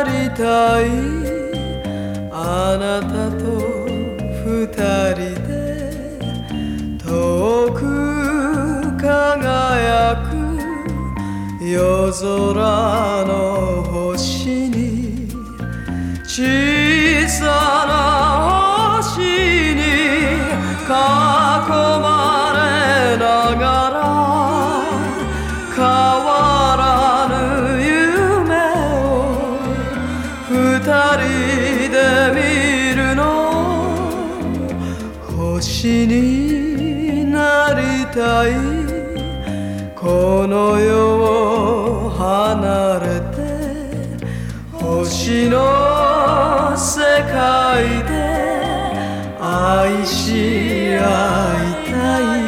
なりたいあなたと二人で遠く輝く夜空の星に小さな星に囲まれながら変わらぬ夢を二人で見るの星になりたいこの世を離れて星の世界で愛し合いたい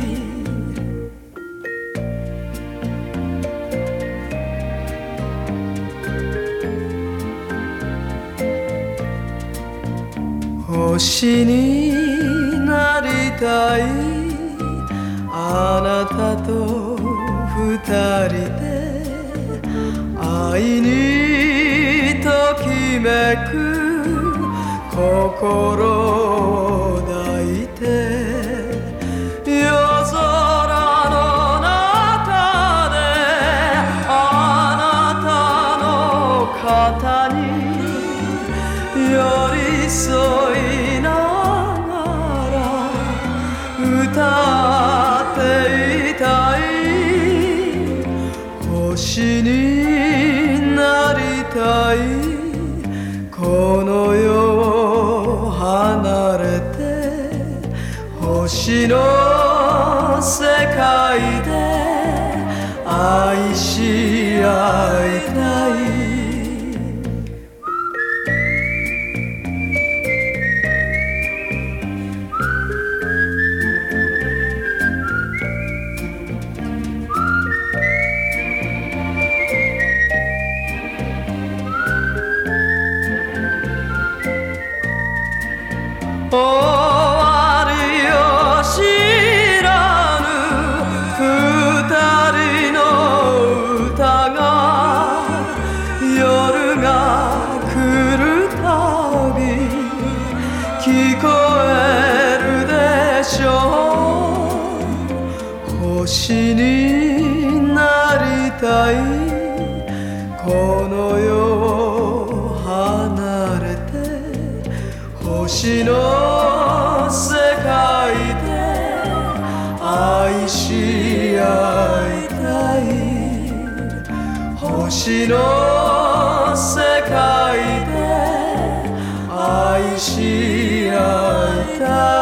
星になりたいあなたと二人で愛にときめく心を抱いて夜空の中であなたの肩に寄り添いながら歌っていたい星になりたいこの世を離れて星の世界で愛し合いたい終わりを知らぬ二人の歌が夜が来るたび聞こえるでしょう星になりたいこの世を離れて星の世界で愛し合いたい星の世界で愛し合いたい